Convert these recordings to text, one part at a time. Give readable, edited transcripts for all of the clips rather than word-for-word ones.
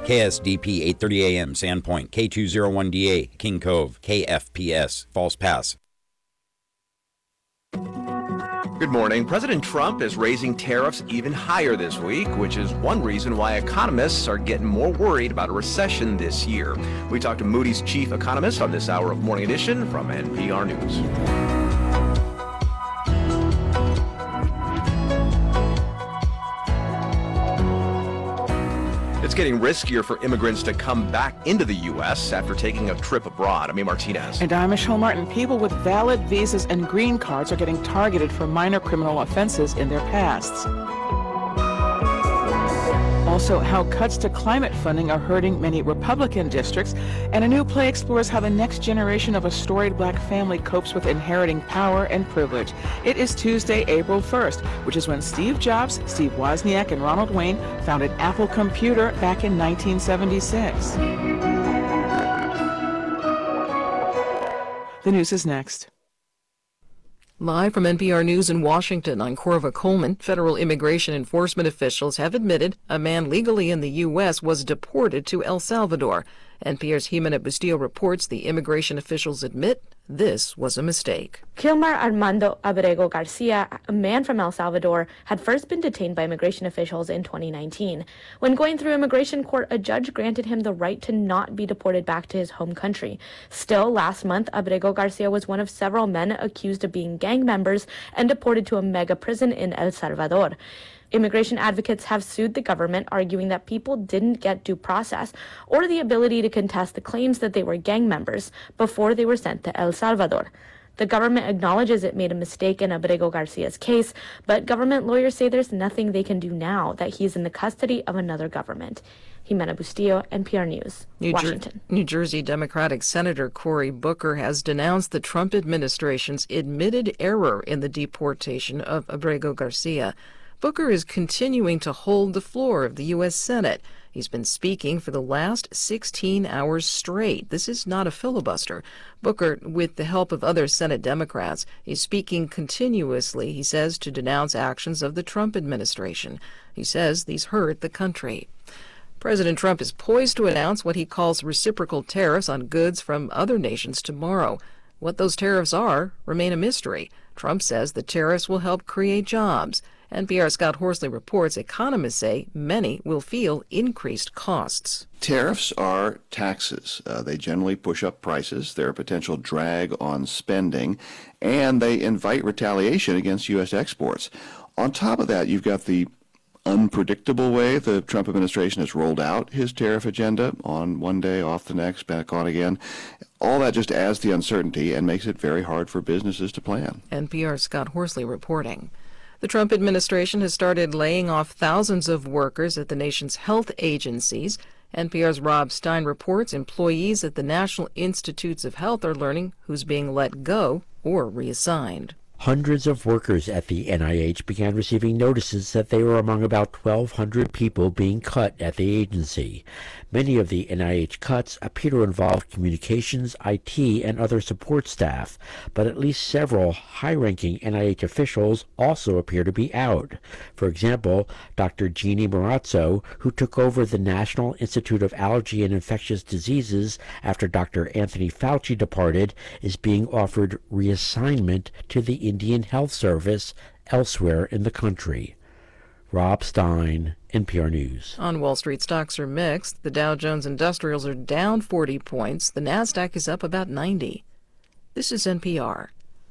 KSDP 8:30 a.m. Sandpoint, K201DA, King Cove, KFPS, False Pass. Good morning. President Trump is raising tariffs even higher this week, which is one reason why economists are getting more worried about a recession this year. We talked to Moody's chief economist on this hour of Morning Edition from NPR News. It's getting riskier for immigrants to come back into the U.S. after taking a trip abroad. Amy Martinez. And I'm Michelle Martin. People with valid visas and green cards are getting targeted for minor criminal offenses in their pasts. Also, how cuts to climate funding are hurting many Republican districts, and a new play explores how the next generation of a storied black family copes with inheriting power and privilege. It is Tuesday, April 1st, which is when Steve Jobs, Steve Wozniak, and Ronald Wayne founded Apple Computer back in 1976. The news is next. Live from NPR News in Washington, I'm Corva Coleman. Federal immigration enforcement officials have admitted a man legally in the U.S. was deported to El Salvador. NPR's Jimena Bustillo reports the immigration officials admit this was a mistake. Kilmar Armando Abrego Garcia, a man from El Salvador, had first been detained by immigration officials in 2019. When going through immigration court, a judge granted him the right to not be deported back to his home country. Still, last month, Abrego Garcia was one of several men accused of being gang members and deported to a mega prison in El Salvador. Immigration advocates have sued the government, arguing that people didn't get due process or the ability to contest the claims that they were gang members before they were sent to El Salvador. The government acknowledges it made a mistake in Abrego Garcia's case, but government lawyers say there's nothing they can do now that he's in the custody of another government. Jimena Bustillo, NPR News, Washington. New Jersey Democratic Senator Cory Booker has denounced the Trump administration's admitted error in the deportation of Abrego Garcia. Booker is continuing to hold the floor of the U.S. Senate. He's been speaking for the last 16 hours straight. This is not a filibuster. Booker, with the help of other Senate Democrats, is speaking continuously, he says, to denounce actions of the Trump administration. He says these hurt the country. President Trump is poised to announce what he calls reciprocal tariffs on goods from other nations tomorrow. What those tariffs are remain a mystery. Trump says the tariffs will help create jobs. NPR's Scott Horsley reports economists say many will feel increased costs. Tariffs are taxes. They generally push up prices. They're a potential drag on spending, and they invite retaliation against U.S. exports. On top of that, you've got the unpredictable way the Trump administration has rolled out his tariff agenda, on one day, off the next, back on again. All that just adds the uncertainty and makes it very hard for businesses to plan. NPR's Scott Horsley reporting. The Trump administration has started laying off thousands of workers at the nation's health agencies. NPR's Rob Stein reports employees at the National Institutes of Health are learning who's being let go or reassigned. Hundreds of workers at the NIH began receiving notices that they were among about 1,200 people being cut at the agency. Many of the NIH cuts appear to involve communications, IT, and other support staff, but at least several high-ranking NIH officials also appear to be out. For example, Dr. Jeannie Marazzo, who took over the National Institute of Allergy and Infectious Diseases after Dr. Anthony Fauci departed, is being offered reassignment to the Indian Health Service elsewhere in the country. Rob Stein, NPR News. On Wall Street, stocks are mixed. The Dow Jones Industrials are down 40 points. The Nasdaq is up about 90. This is NPR.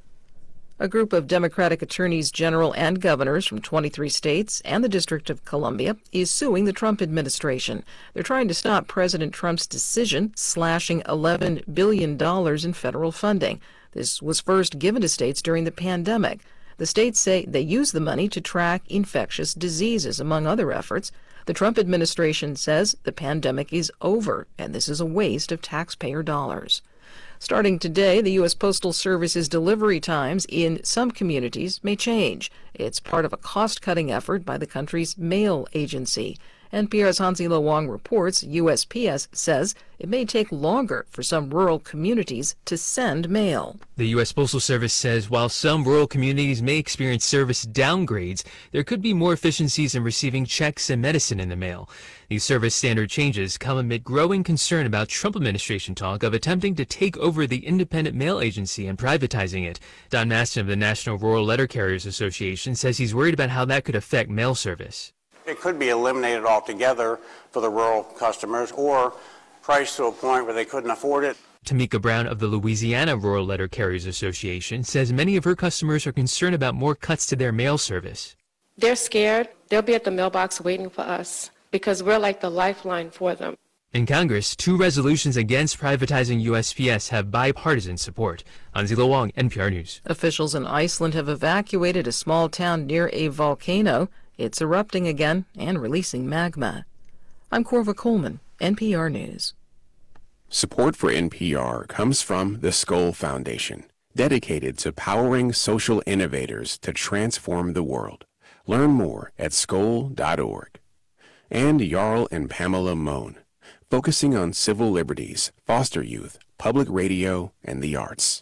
A group of Democratic attorneys general and governors from 23 states and the District of Columbia is suing the Trump administration. They're trying to stop President Trump's decision slashing $11 billion in federal funding. This was first given to states during the pandemic. The states say they use the money to track infectious diseases, among other efforts. The Trump administration says the pandemic is over, and this is a waste of taxpayer dollars. Starting today, the U.S. Postal Service's delivery times in some communities may change. It's part of a cost-cutting effort by the country's mail agency. NPR's Hansi-Lo Wang reports USPS says it may take longer for some rural communities to send mail. The U.S. Postal Service says while some rural communities may experience service downgrades, there could be more efficiencies in receiving checks and medicine in the mail. These service standard changes come amid growing concern about Trump administration talk of attempting to take over the independent mail agency and privatizing it. Don Maston of the National Rural Letter Carriers Association says he's worried about how that could affect mail service. It could be eliminated altogether for the rural customers or priced to a point where they couldn't afford it. Tamika Brown of the Louisiana Rural Letter Carriers Association says many of her customers are concerned about more cuts to their mail service. They're scared. They'll be at the mailbox waiting for us because we're like the lifeline for them. In Congress, 2 resolutions against privatizing USPS have bipartisan support. Hansi-Lo Wang, NPR News. Officials in Iceland have evacuated a small town near a volcano. It's erupting again and releasing magma. I'm Corva Coleman, NPR News. Support for NPR comes from the Skoll Foundation, dedicated to powering social innovators to transform the world. Learn more at skoll.org. And Jarl and Pamela Mohn, focusing on civil liberties, foster youth, public radio, and the arts.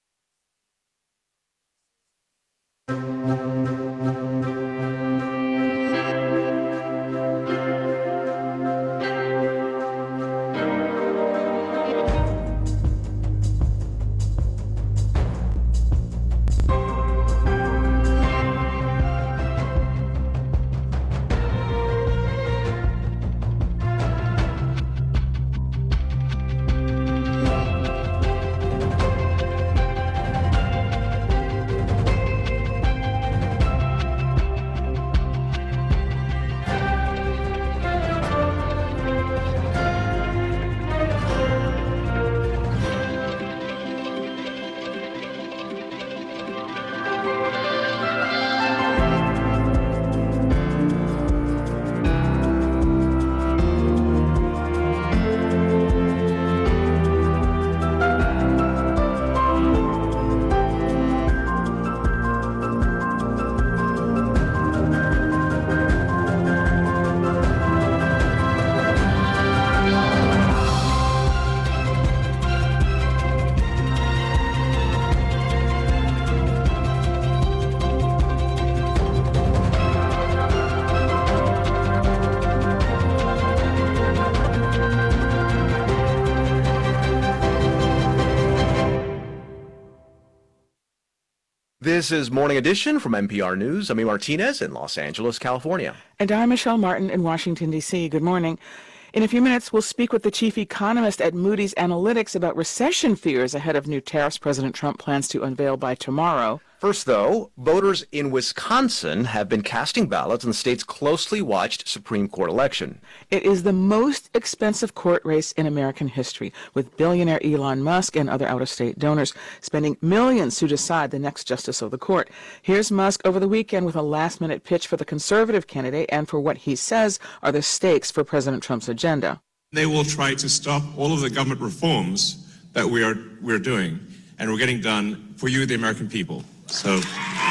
This is Morning Edition from NPR News. I'm E. Martinez in Los Angeles, California. And I'm Michelle Martin in Washington, D.C. Good morning. In a few minutes, we'll speak with the chief economist at Moody's Analytics about recession fears ahead of new tariffs President Trump plans to unveil by tomorrow. First, though, voters in Wisconsin have been casting ballots in the state's closely watched Supreme Court election. It is the most expensive court race in American history, with billionaire Elon Musk and other out-of-state donors spending millions to decide the next justice of the court. Here's Musk over the weekend with a last-minute pitch for the conservative candidate and for what he says are the stakes for President Trump's agenda. They will try to stop all of the government reforms that we're doing, and we're getting done for you, the American people. So,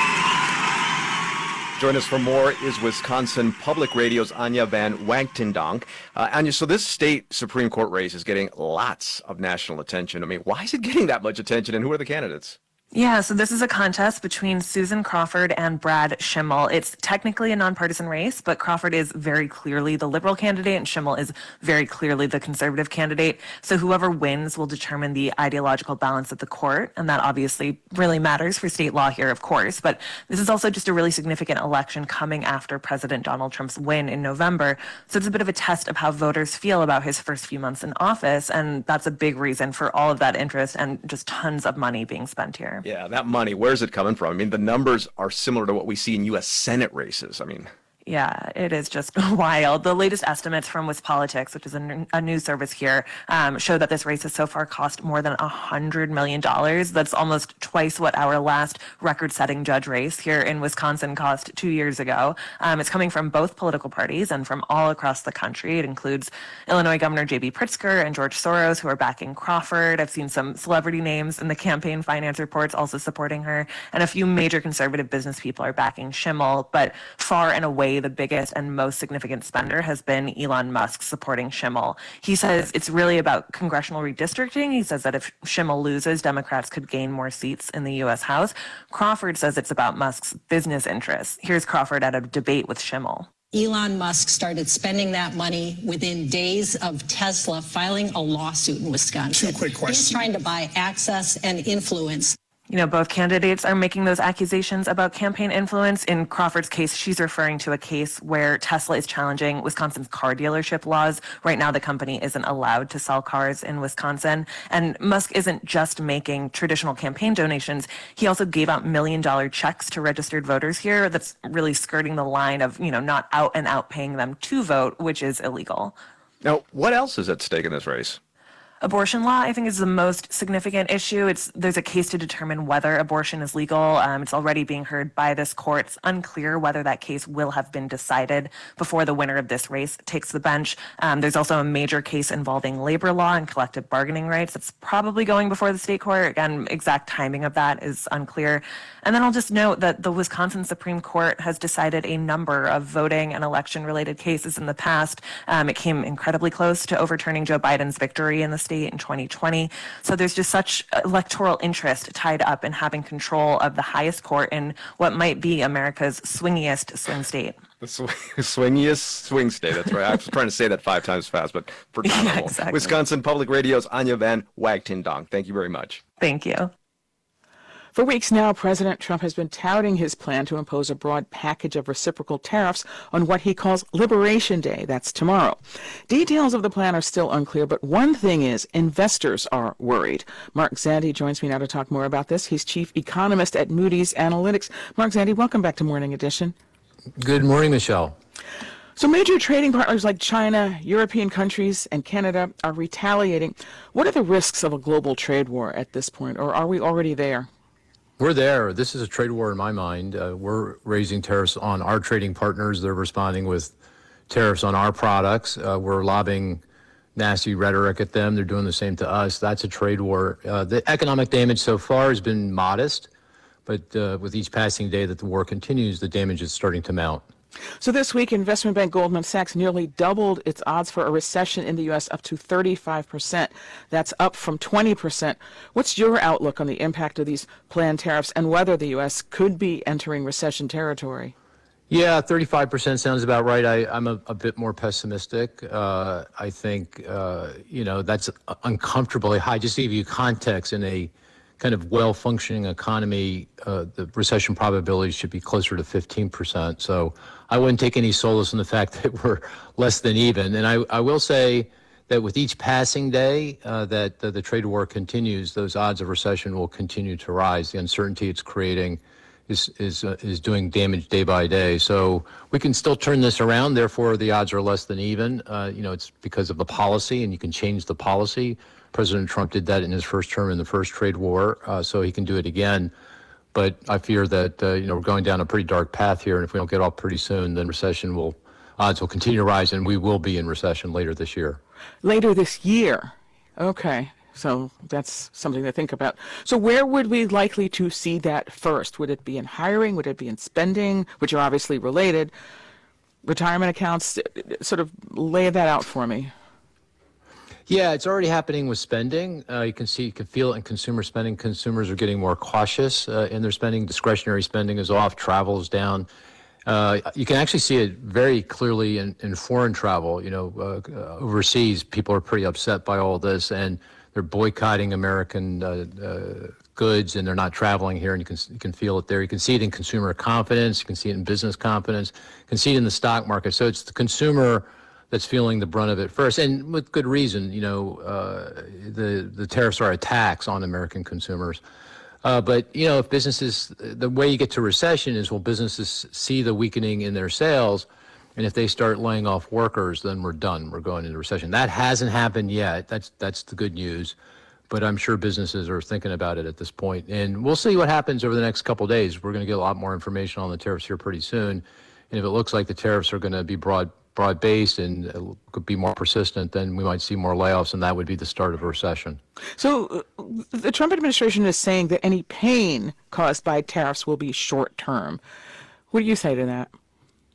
join us for more is Wisconsin Public Radio's Anya Van Wagtendonk. Anya, so this state Supreme Court race is getting lots of national attention. I mean, why is it getting that much attention, and who are the candidates? Yeah, so this is a contest between Susan Crawford and Brad Schimmel. It's technically a nonpartisan race, but Crawford is very clearly the liberal candidate and Schimmel is very clearly the conservative candidate. So whoever wins will determine the ideological balance of the court, and that obviously really matters for state law here, of course. But this is also just a really significant election coming after President Donald Trump's win in November. So it's a bit of a test of how voters feel about his first few months in office, and that's a big reason for all of that interest and just tons of money being spent here. Yeah, that money, where's it coming from? I mean, the numbers are similar to what we see in U.S. Senate races. I mean, yeah, it is just wild. The latest estimates from WisPolitics, which is a news service here, show that this race has so far cost more than $100 million. That's almost twice what our last record-setting judge race here in Wisconsin cost 2 years ago. It's coming from both political parties and from all across the country. It includes Illinois Governor J.B. Pritzker and George Soros, who are backing Crawford. I've seen some celebrity names in the campaign finance reports also supporting her. And a few major conservative business people are backing Schimmel. But far and away, clearly the biggest and most significant spender has been Elon Musk supporting Schimmel. He says it's really about congressional redistricting. He says that if Schimmel loses, Democrats could gain more seats in the U.S. House. Crawford says it's about Musk's business interests. Here's Crawford at a debate with Schimmel. Elon Musk started spending that money within days of Tesla filing a lawsuit in Wisconsin. Two quick questions. He's trying to buy access and influence. You know, both candidates are making those accusations about campaign influence. In Crawford's case, she's referring to a case where Tesla is challenging Wisconsin's car dealership laws. Right now, the company isn't allowed to sell cars in Wisconsin. And Musk isn't just making traditional campaign donations. He also gave out $1 million checks to registered voters here. That's really skirting the line of, you know, not out and out paying them to vote, which is illegal. Now, what else is at stake in this race? Abortion law, I think, is the most significant issue. There's a case to determine whether abortion is legal. It's already being heard by this court. It's unclear whether that case will have been decided before the winner of this race takes the bench. There's also a major case involving labor law and collective bargaining rights. It's probably going before the state court. Again, exact timing of that is unclear. And then I'll just note that the Wisconsin Supreme Court has decided a number of voting and election-related cases in the past. It came incredibly close to overturning Joe Biden's victory in the state in 2020. So there's just such electoral interest tied up in having control of the highest court in what might be America's swingiest swing state. The swingiest swing state. That's right. I was trying to say that 5 times fast, but phenomenal. Yeah, exactly. Wisconsin Public Radio's Anya Van Wagtindong. Thank you very much. Thank you. For weeks now, President Trump has been touting his plan to impose a broad package of reciprocal tariffs on what he calls Liberation Day. That's tomorrow. Details of the plan are still unclear, but one thing is investors are worried. Mark Zandi joins me now to talk more about this. He's chief economist at Moody's Analytics. Mark Zandi, welcome back to Morning Edition. Good morning, Michelle. So major trading partners like China, European countries, and Canada are retaliating. What are the risks of a global trade war at this point, or are we already there? We're there. This is a trade war in my mind. We're raising tariffs on our trading partners. They're responding with tariffs on our products. We're lobbing nasty rhetoric at them. They're doing the same to us. That's a trade war. The economic damage so far has been modest, but with each passing day that the war continues, the damage is starting to mount. So this week, investment bank Goldman Sachs nearly doubled its odds for a recession in the U.S. up to 35%. That's up from 20%. What's your outlook on the impact of these planned tariffs and whether the U.S. could be entering recession territory? Yeah, 35% sounds about right. I'm a bit more pessimistic. I think, that's uncomfortably high. Just to give you context, in a kind of well-functioning economy, the recession probability should be closer to 15%. So I wouldn't take any solace in the fact that we're less than even. And I will say that with each passing day that the trade war continues, those odds of recession will continue to rise. The uncertainty it's creating is doing damage day by day. So we can still turn this around. Therefore, the odds are less than even. It's because of the policy, and you can change the policy. President Trump did that in his first term in the first trade war, so he can do it again. But I fear that we're going down a pretty dark path here, and if we don't get off pretty soon, then odds will continue to rise, and we will be in recession later this year. Later this year. Okay. So that's something to think about. So where would we likely to see that first? Would it be in hiring? Would it be in spending, which are obviously related? Retirement accounts? Sort of lay that out for me. Yeah, it's already happening with spending. You can feel it in consumer spending. Consumers are getting more cautious in their spending. Discretionary spending is off. Travel is down. You can actually see it very clearly in foreign travel. Overseas, people are pretty upset by all this, and they're boycotting American goods, and they're not traveling here. And you can feel it there. You can see it in consumer confidence. You can see it in business confidence. You can see it in the stock market. So it's the consumer that's feeling the brunt of it first, and with good reason. The tariffs are a tax on American consumers. But if businesses, the way you get to recession is, businesses see the weakening in their sales, and if they start laying off workers, then we're done. We're going into recession. That hasn't happened yet. That's the good news. But I'm sure businesses are thinking about it at this point, and we'll see what happens over the next couple of days. We're going to get a lot more information on the tariffs here pretty soon, and if it looks like the tariffs are going to be broad-based and could be more persistent, then we might see more layoffs, and that would be the start of a recession. So the Trump administration is saying that any pain caused by tariffs will be short-term. What do you say to that?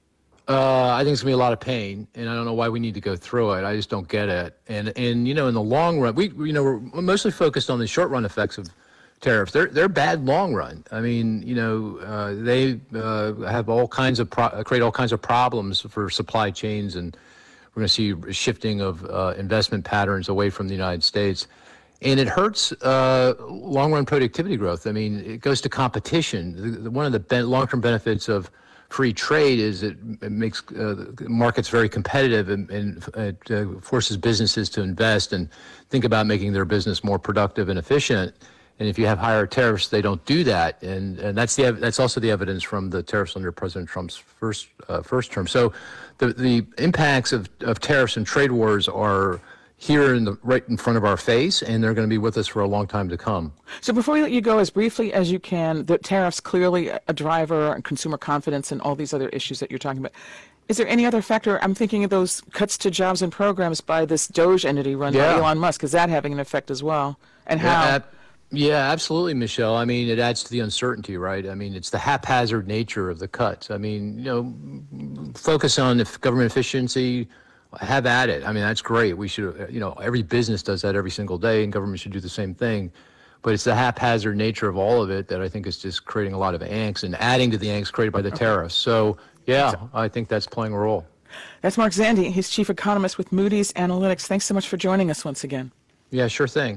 I think it's going to be a lot of pain, and I don't know why we need to go through it. I just don't get it. And in the long run, we're mostly focused on the short run effects of tariffs. They're bad long run. I mean, they have all kinds of create all kinds of problems for supply chains, and we're going to see a shifting of investment patterns away from the United States. And it hurts long-run productivity growth. I mean, it goes to competition. One of the long-term benefits of free trade is it makes markets very competitive and it forces businesses to invest and think about making their business more productive and efficient. And if you have higher tariffs, they don't do that. And that's also the evidence from the tariffs under President Trump's first term. So the impacts of tariffs and trade wars are here right in front of our face, and they're going to be with us for a long time to come. So before we let you go, as briefly as you can, the tariffs clearly a driver, and consumer confidence, and all these other issues that you're talking about. Is there any other factor? I'm thinking of those cuts to jobs and programs by this Doge entity run by Elon Musk. Is that having an effect as well? And how? Yeah, absolutely, Michelle. I mean, it adds to the uncertainty, right? I mean, it's the haphazard nature of the cuts. I mean, focus on government efficiency. Have at it. I mean, that's great. We should, every business does that every single day, and government should do the same thing. But it's the haphazard nature of all of it that I think is just creating a lot of angst and adding to the angst created by the tariffs. So, I think that's playing a role. That's Mark Zandi. He's chief economist with Moody's Analytics. Thanks so much for joining us once again. Yeah, sure thing.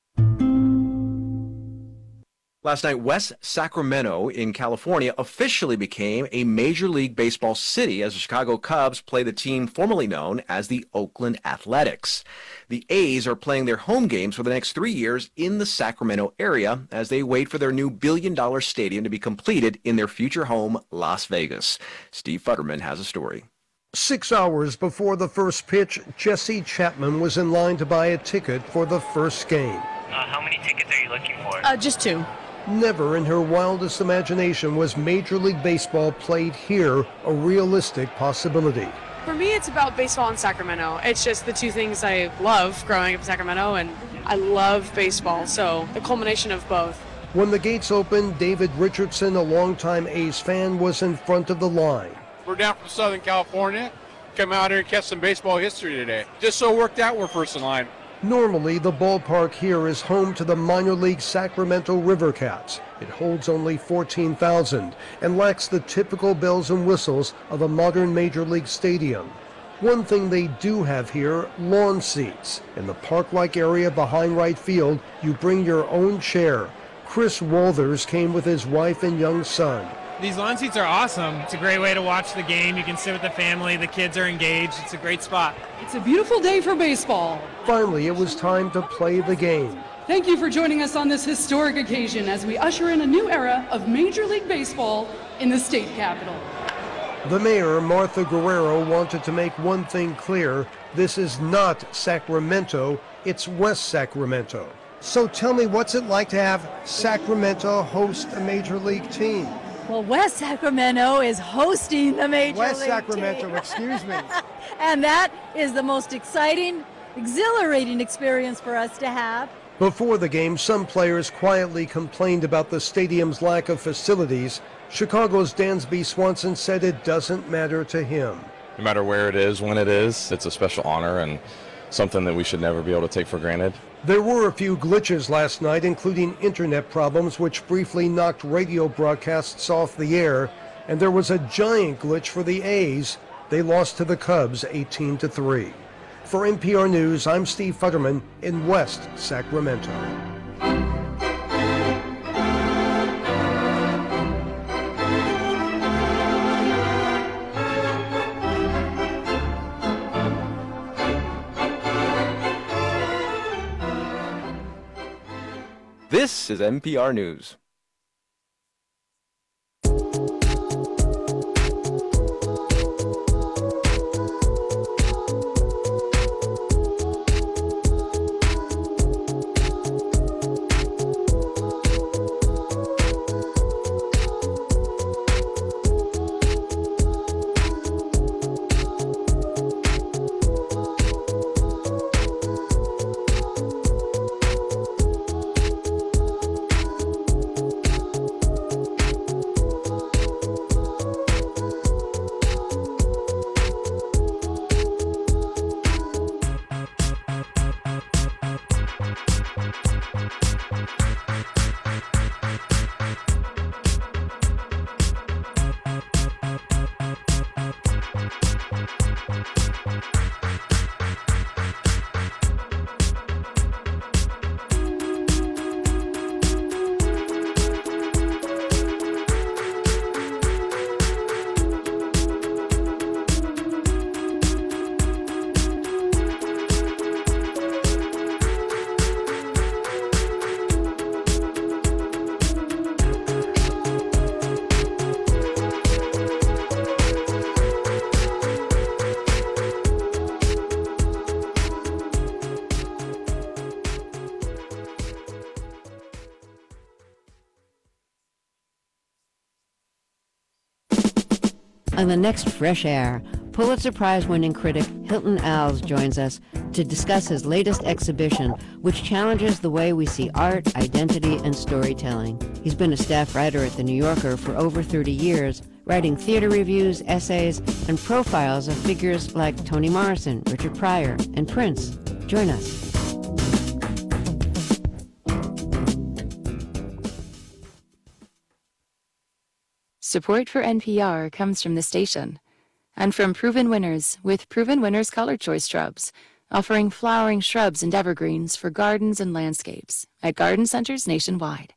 Last night, West Sacramento in California officially became a Major League Baseball city as the Chicago Cubs play the team formerly known as the Oakland Athletics. The A's are playing their home games for the next 3 years in the Sacramento area as they wait for their new billion-dollar stadium to be completed in their future home, Las Vegas. Steve Futterman has a story. 6 hours before the first pitch, Jesse Chapman was in line to buy a ticket for the first game. How many tickets are you looking for? Just 2. Never in her wildest imagination was Major League Baseball played here a realistic possibility. For me, it's about baseball in Sacramento. It's just the two things I love growing up in Sacramento, and I love baseball, so the culmination of both. When the gates opened, David Richardson, a longtime A's fan, was in front of the line. We're down from Southern California. Come out here and catch some baseball history today. Just so it worked out, we're first in line. Normally, the ballpark here is home to the minor league Sacramento River Cats. It holds only 14,000 and lacks the typical bells and whistles of a modern major league stadium. One thing they do have here, lawn seats. In the park-like area behind right field, you bring your own chair. Chris Walters came with his wife and young son. These lawn seats are awesome. It's a great way to watch the game. You can sit with the family. The kids are engaged. It's a great spot. It's a beautiful day for baseball. Finally, it was time to play the game. Thank you for joining us on this historic occasion as we usher in a new era of Major League Baseball in the state capitol. The mayor, Martha Guerrero, wanted to make one thing clear. This is not Sacramento, it's West Sacramento. So tell me, what's it like to have Sacramento host a major league team? Well, West Sacramento is hosting the Major West League Sacramento, team. excuse me. And that is the most exciting, exhilarating experience for us to have. Before the game, some players quietly complained about the stadium's lack of facilities. Chicago's Dansby Swanson said it doesn't matter to him. No matter where it is, when it is, it's a special honor and something that we should never be able to take for granted. There were a few glitches last night, including internet problems, which briefly knocked radio broadcasts off the air. And there was a giant glitch for the A's. They lost to the Cubs 18-3. For NPR News, I'm Steve Futterman in West Sacramento. This is NPR News. On the next Fresh Air, Pulitzer Prize-winning critic Hilton Als joins us to discuss his latest exhibition, which challenges the way we see art, identity, and storytelling. He's been a staff writer at The New Yorker for over 30 years, writing theater reviews, essays, and profiles of figures like Toni Morrison, Richard Pryor, and Prince. Join us. Support for NPR comes from the station and from Proven Winners with Proven Winners Color Choice Shrubs, offering flowering shrubs and evergreens for gardens and landscapes at garden centers nationwide.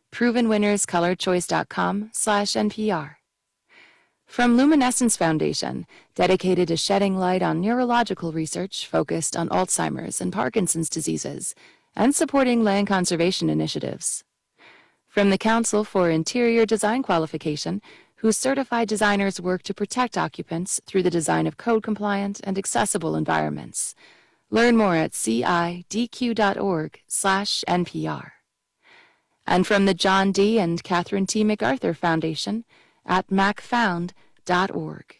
ProvenWinnersColorChoice.com/NPR. From Luminescence Foundation, dedicated to shedding light on neurological research focused on Alzheimer's and Parkinson's diseases and supporting land conservation initiatives. From the Council for Interior Design Qualification, whose certified designers work to protect occupants through the design of code-compliant and accessible environments. Learn more at cidq.org/NPR. And from the John D. and Catherine T. MacArthur Foundation at macfound.org.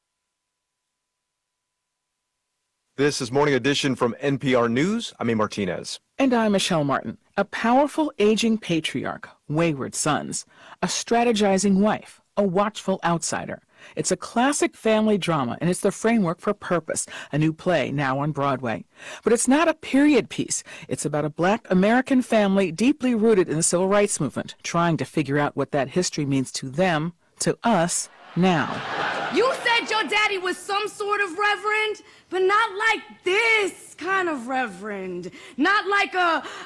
This is Morning Edition from NPR News. I'm A. Martinez. And I'm Michelle Martin. A powerful aging patriarch, wayward sons, a strategizing wife, a watchful outsider. It's a classic family drama, and it's the framework for Purpose, a new play now on Broadway. But it's not a period piece. It's about a Black American family deeply rooted in the Civil Rights Movement, trying to figure out what that history means to them, to us, now. You said your daddy was some sort of reverend, but not like this kind of reverend. Not like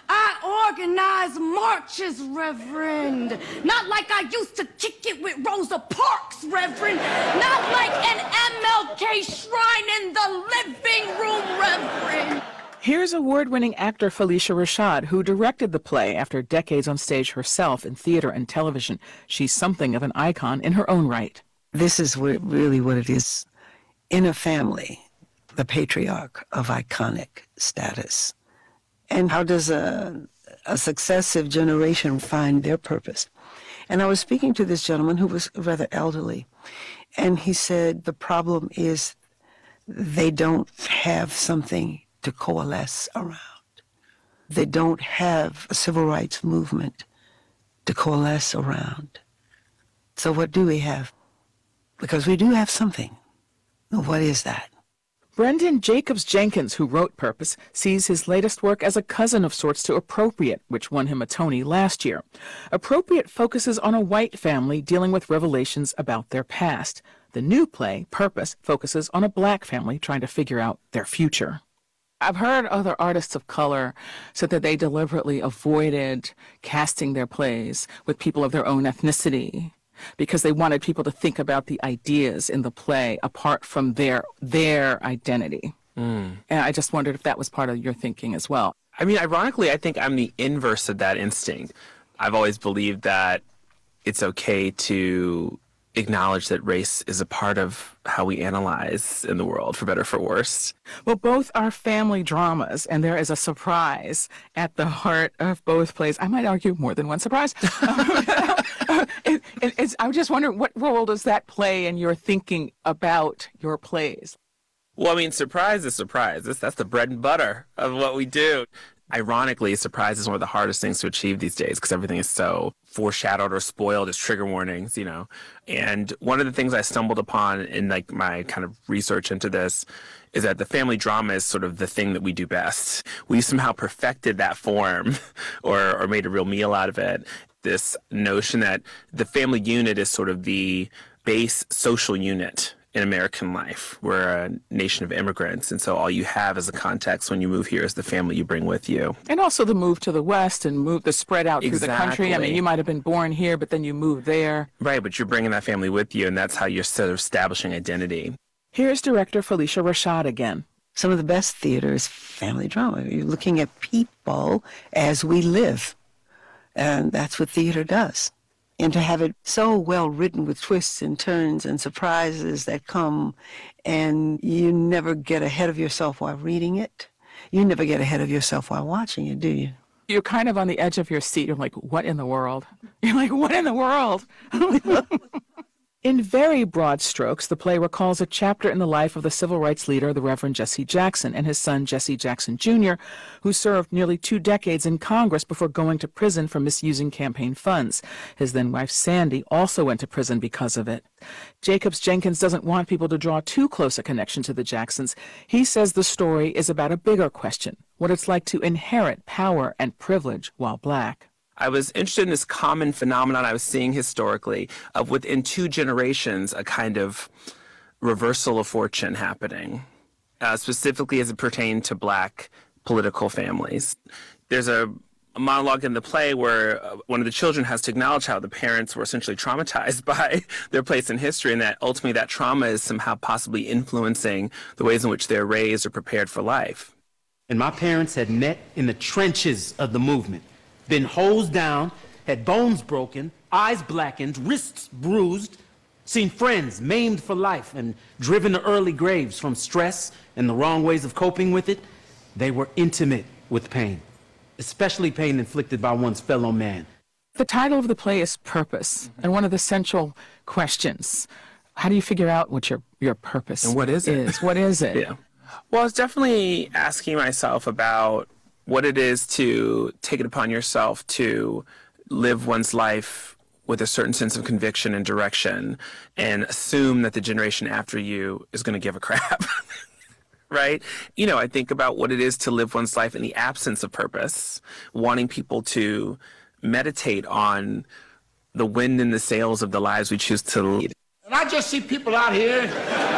I organize marches reverend. Not like I used to kick it with Rosa Parks reverend. Not like an MLK shrine in the living room reverend. Here's award-winning actor Phylicia Rashad, who directed the play after decades on stage herself in theater and television. She's something of an icon in her own right. This is really what it is in a family, the patriarch of iconic status. And how does a successive generation find their purpose? And I was speaking to this gentleman who was rather elderly, and he said the problem is they don't have something to coalesce around. They don't have a civil rights movement to coalesce around. So what do we have? Because we do have something. What is that? Brendan Jacobs Jenkins, who wrote Purpose, sees his latest work as a cousin of sorts to Appropriate, which won him a Tony last year. Appropriate focuses on a white family dealing with revelations about their past. The new play, Purpose, focuses on a Black family trying to figure out their future. I've heard other artists of color said that they deliberately avoided casting their plays with people of their own ethnicity, because they wanted people to think about the ideas in the play apart from their identity. And I just wondered if that was part of your thinking as well. I mean, ironically, I think I'm the inverse of that instinct. I've always believed that it's okay to acknowledge that race is a part of how we analyze in the world, for better or for worse. Well, both are family dramas, and there is a surprise at the heart of both plays. I might argue more than one surprise. I'm just wondering, what role does that play in your thinking about your plays? Well, I mean, surprise is surprise. That's the bread and butter of what we do. Ironically, surprise is one of the hardest things to achieve these days because everything is so foreshadowed or spoiled as trigger warnings, And one of the things I stumbled upon in like my kind of research into this is that the family drama is sort of the thing that we do best. We somehow perfected that form or made a real meal out of it. This notion that the family unit is sort of the base social unit in American life. We're a nation of immigrants, and so all you have as a context when you move here is the family you bring with you. And also the move to the West and the spread out through the country. I mean, you might have been born here, but then you moved there. Right, but you're bringing that family with you, and that's how you're sort of establishing identity. Here's director Phylicia Rashad again. Some of the best theater is family drama. You're looking at people as we live, and that's what theater does. And to have it so well written with twists and turns and surprises that come, and you never get ahead of yourself while reading it. You never get ahead of yourself while watching it, do you? You're kind of on the edge of your seat. You're like, what in the world? You're like, what in the world? In very broad strokes, the play recalls a chapter in the life of the civil rights leader, the Reverend Jesse Jackson, and his son, Jesse Jackson Jr., who served nearly 2 decades in Congress before going to prison for misusing campaign funds. His then wife, Sandy, also went to prison because of it. Jacobs Jenkins doesn't want people to draw too close a connection to the Jacksons. He says the story is about a bigger question, what it's like to inherit power and privilege while Black. I was interested in this common phenomenon I was seeing historically of within 2 generations a kind of reversal of fortune happening, specifically as it pertained to Black political families. There's a monologue in the play where one of the children has to acknowledge how the parents were essentially traumatized by their place in history, and that ultimately that trauma is somehow possibly influencing the ways in which they're raised or prepared for life. And my parents had met in the trenches of the movement. Been hosed down, had bones broken, eyes blackened, wrists bruised, seen friends maimed for life and driven to early graves from stress and the wrong ways of coping with it. They were intimate with pain, especially pain inflicted by one's fellow man. The title of the play is Purpose, and one of the central questions, how do you figure out what your purpose and what is it? What is it? Yeah. Well, I was definitely asking myself about what it is to take it upon yourself to live one's life with a certain sense of conviction and direction and assume that the generation after you is going to give a crap, right? I think about what it is to live one's life in the absence of purpose, wanting people to meditate on the wind and the sails of the lives we choose to lead. And I just see people out here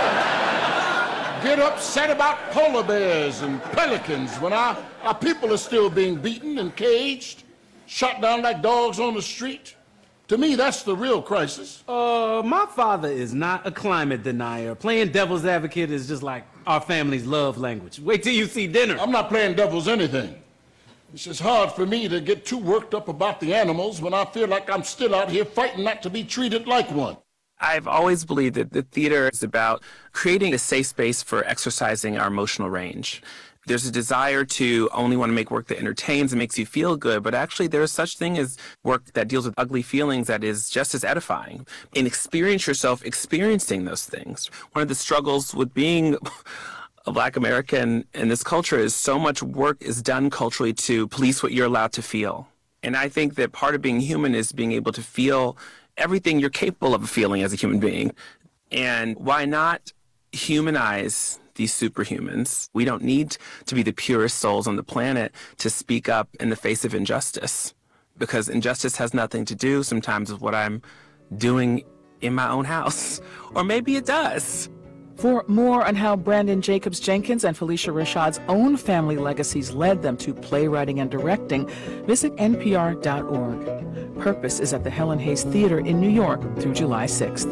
get upset about polar bears and pelicans when our people are still being beaten and caged, shot down like dogs on the street. To me, that's the real crisis. My father is not a climate denier. Playing devil's advocate is just like our family's love language. Wait till you see dinner. I'm not playing devil's anything. It's just hard for me to get too worked up about the animals when I feel like I'm still out here fighting not to be treated like one. I've always believed that the theater is about creating a safe space for exercising our emotional range. There's a desire to only want to make work that entertains and makes you feel good, but actually there's such thing as work that deals with ugly feelings that is just as edifying. And experience yourself experiencing those things. One of the struggles with being a Black American in this culture is so much work is done culturally to police what you're allowed to feel. And I think that part of being human is being able to feel everything you're capable of feeling as a human being. And why not humanize these superhumans? We don't need to be the purest souls on the planet to speak up in the face of injustice, because injustice has nothing to do sometimes with what I'm doing in my own house. Or maybe it does. For more on how Brandon Jacobs Jenkins and Phylicia Rashad's own family legacies led them to playwriting and directing, visit npr.org. Purpose is at the Helen Hayes Theater in New York through July 6th.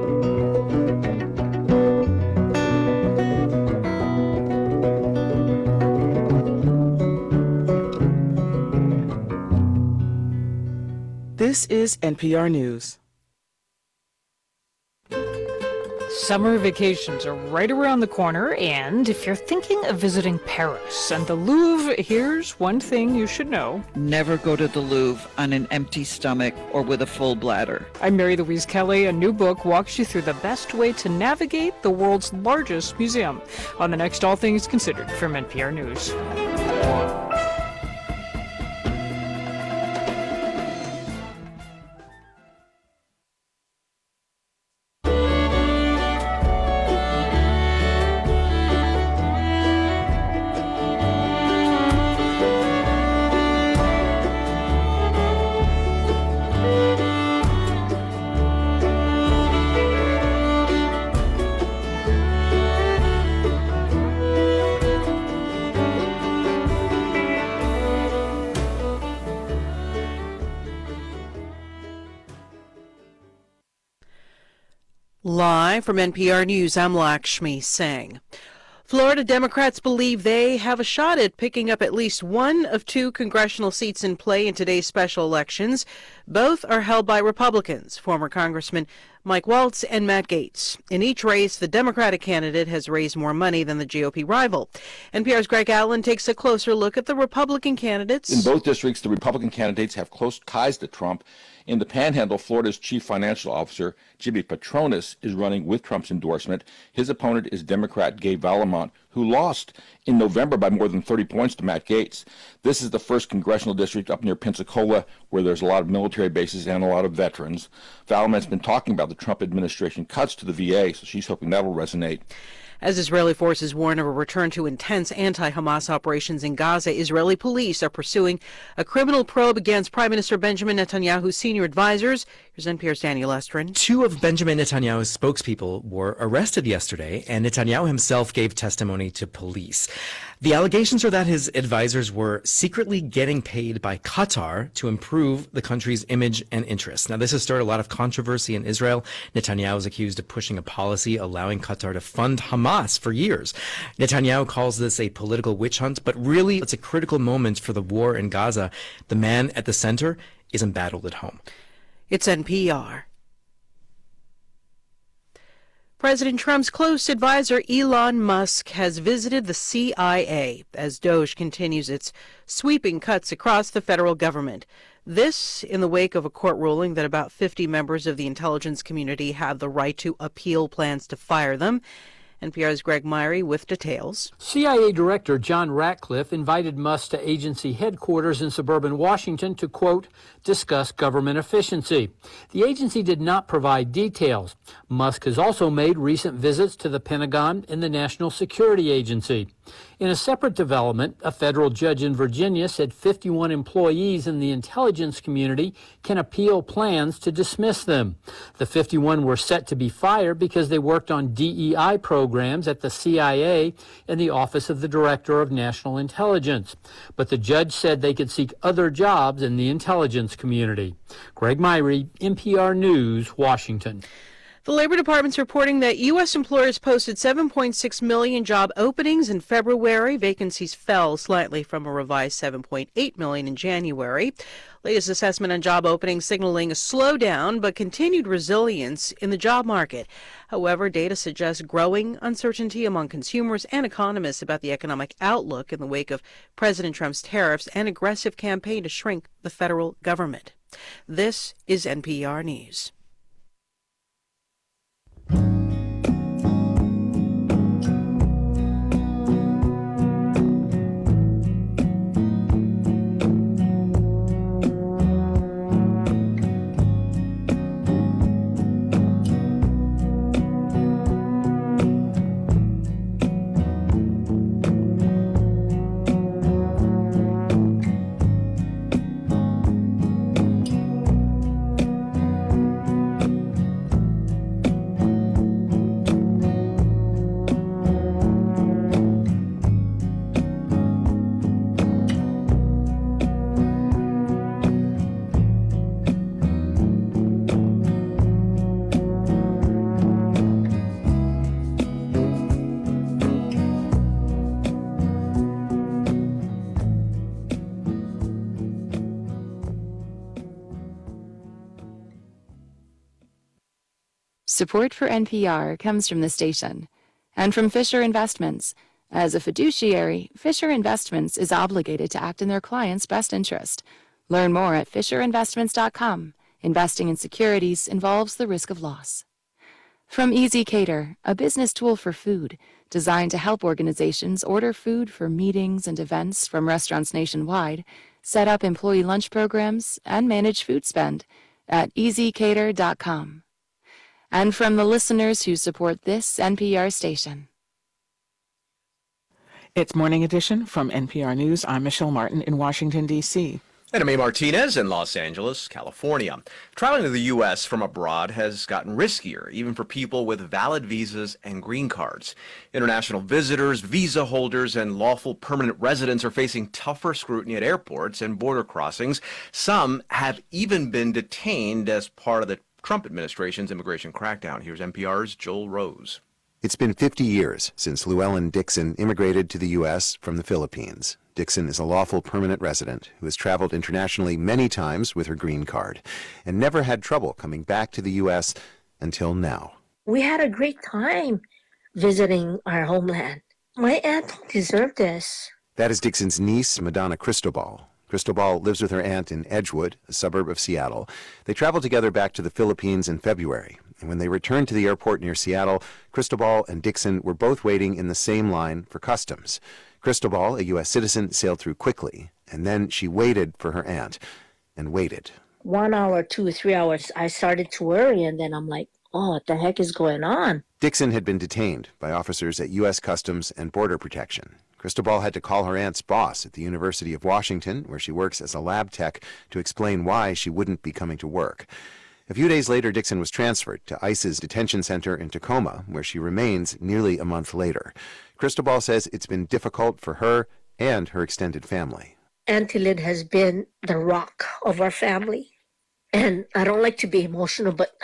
This is NPR News. Summer vacations are right around the corner, and if you're thinking of visiting Paris and the Louvre, here's one thing you should know. Never go to the Louvre on an empty stomach or with a full bladder. I'm Mary Louise Kelly. A new book walks you through the best way to navigate the world's largest museum on the next All Things Considered from NPR News. Live from NPR News, I'm Lakshmi Singh. Florida Democrats believe they have a shot at picking up at least one of two congressional seats in play in today's special elections. Both are held by Republicans, former Congressman Mike Waltz and Matt Gaetz. In each race, the Democratic candidate has raised more money than the GOP rival. NPR's Greg Allen takes a closer look at the Republican candidates. In both districts, the Republican candidates have close ties to Trump. In the Panhandle, Florida's chief financial officer, Jimmy Patronis, is running with Trump's endorsement. His opponent is Democrat Gabe Vallimont, who lost in November by more than 30 points to Matt Gaetz. This is the first congressional district up near Pensacola where there's a lot of military bases and a lot of veterans. Vallimant's been talking about the Trump administration cuts to the VA, so she's hoping that will resonate. As Israeli forces warn of a return to intense anti-Hamas operations in Gaza, Israeli police are pursuing a criminal probe against Prime Minister Benjamin Netanyahu's senior advisors. Here's NPR's Daniel Estrin. Two of Benjamin Netanyahu's spokespeople were arrested yesterday, and Netanyahu himself gave testimony to police. The allegations are that his advisors were secretly getting paid by Qatar to improve the country's image and interests. Now, this has stirred a lot of controversy in Israel. Netanyahu is accused of pushing a policy allowing Qatar to fund Hamas for years. Netanyahu calls this a political witch hunt, but really it's a critical moment for the war in Gaza. The man at the center is embattled at home. It's NPR. President Trump's close advisor Elon Musk has visited the CIA as DOGE continues its sweeping cuts across the federal government. This in the wake of a court ruling that about 50 members of the intelligence community have the right to appeal plans to fire them. NPR's Greg Myrie with details. CIA Director John Ratcliffe invited Musk to agency headquarters in suburban Washington to, quote, discuss government efficiency. The agency did not provide details. Musk has also made recent visits to the Pentagon and the National Security Agency. In a separate development, a federal judge in Virginia said 51 employees in the intelligence community can appeal plans to dismiss them. The 51 were set to be fired because they worked on DEI programs at the CIA and the Office of the Director of National Intelligence. But the judge said they could seek other jobs in the intelligence community. Greg Myrie, NPR News, Washington. The Labor Department's reporting that U.S. employers posted 7.6 million job openings in February. Vacancies fell slightly from a revised 7.8 million in January. Latest assessment on job openings signaling a slowdown but continued resilience in the job market. However, data suggests growing uncertainty among consumers and economists about the economic outlook in the wake of President Trump's tariffs and aggressive campaign to shrink the federal government. This is NPR News. Support for NPR comes from the station and from Fisher Investments. As a fiduciary, Fisher Investments is obligated to act in their client's best interest. Learn more at FisherInvestments.com. Investing in securities involves the risk of loss. From Easy Cater, a business tool for food designed to help organizations order food for meetings and events from restaurants nationwide, set up employee lunch programs, and manage food spend at EasyCater.com. And from the listeners who support this NPR station. It's Morning Edition from NPR News. I'm Michelle Martin in Washington, D.C. And I'm Martinez in Los Angeles, California. Traveling to the U.S. from abroad has gotten riskier, even for people with valid visas and green cards. International visitors, visa holders, and lawful permanent residents are facing tougher scrutiny at airports and border crossings. Some have even been detained as part of the Trump administration's immigration crackdown. Here's NPR's Joel Rose. It's been 50 years since Llewellyn Dixon immigrated to the U.S. from the Philippines. Dixon is a lawful permanent resident who has traveled internationally many times with her green card and never had trouble coming back to the U.S. until now. We had a great time visiting our homeland. My aunt deserved this. That is Dixon's niece, Madonna Cristobal. Cristobal lives with her aunt in Edgewood, a suburb of Seattle. They traveled together back to the Philippines in February. And when they returned to the airport near Seattle, Cristobal and Dixon were both waiting in the same line for customs. Cristobal, a U.S. citizen, sailed through quickly, and then she waited for her aunt, and waited. 1 hour, 2 or 3 hours, I started to worry, and then I'm like, oh, what the heck is going on? Dixon had been detained by officers at U.S. Customs and Border Protection. Cristobal had to call her aunt's boss at the University of Washington, where she works as a lab tech, to explain why she wouldn't be coming to work. A few days later, Dixon was transferred to ICE's detention center in Tacoma, where she remains nearly a month later. Cristobal says it's been difficult for her and her extended family. Auntie Lynn has been the rock of our family. And I don't like to be emotional, but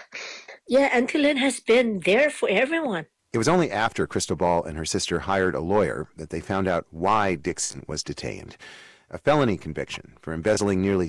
yeah, Auntie Lynn has been there for everyone. It was only after Cristobal and her sister hired a lawyer that they found out why Dixon was detained. A felony conviction for embezzling nearly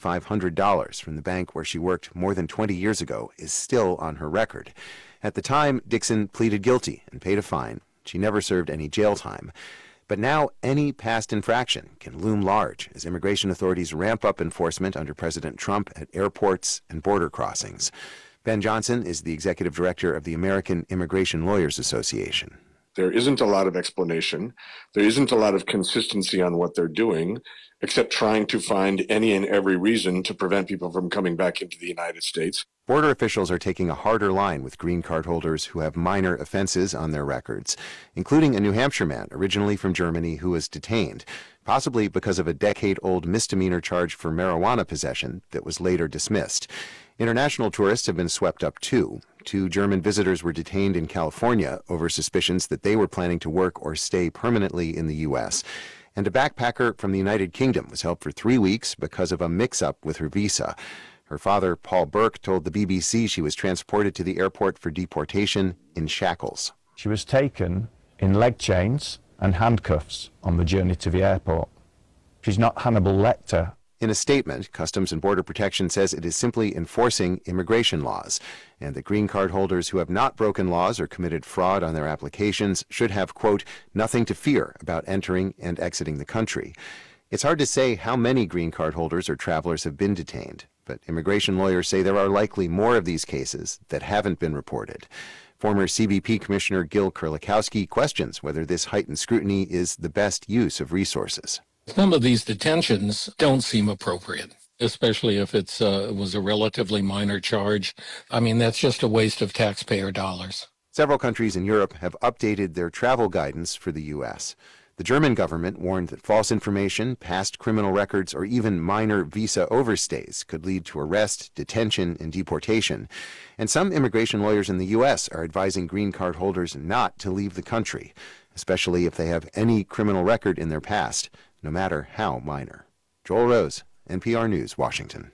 $6,500 from the bank where she worked more than 20 years ago is still on her record. At the time, Dixon pleaded guilty and paid a fine. She never served any jail time. But now any past infraction can loom large as immigration authorities ramp up enforcement under President Trump at airports and border crossings. Ben Johnson is the executive director of the American Immigration Lawyers Association. There isn't a lot of explanation. There isn't a lot of consistency on what they're doing, except trying to find any and every reason to prevent people from coming back into the United States. Border officials are taking a harder line with green card holders who have minor offenses on their records, including a New Hampshire man originally from Germany who was detained, possibly because of a decade-old misdemeanor charge for marijuana possession that was later dismissed. International tourists have been swept up too. 2 German visitors were detained in California over suspicions that they were planning to work or stay permanently in the U.S. And a backpacker from the United Kingdom was held for 3 weeks because of a mix-up with her visa. Her father, Paul Burke, told the BBC she was transported to the airport for deportation in shackles. She was taken in leg chains and handcuffs on the journey to the airport. She's not Hannibal Lecter. In a statement, Customs and Border Protection says it is simply enforcing immigration laws, and that green card holders who have not broken laws or committed fraud on their applications should have, quote, nothing to fear about entering and exiting the country. It's hard to say how many green card holders or travelers have been detained, but immigration lawyers say there are likely more of these cases that haven't been reported. Former CBP Commissioner Gil Kerlikowske questions whether this heightened scrutiny is the best use of resources. Some of these detentions don't seem appropriate, especially if it was a relatively minor charge. I mean, that's just a waste of taxpayer dollars. Several countries in Europe have updated their travel guidance for the U.S. The German government warned that false information, past criminal records, or even minor visa overstays could lead to arrest, detention, and deportation. And some immigration lawyers in the U.S. are advising green card holders not to leave the country, especially if they have any criminal record in their past, no matter how minor. Joel Rose, NPR News, Washington.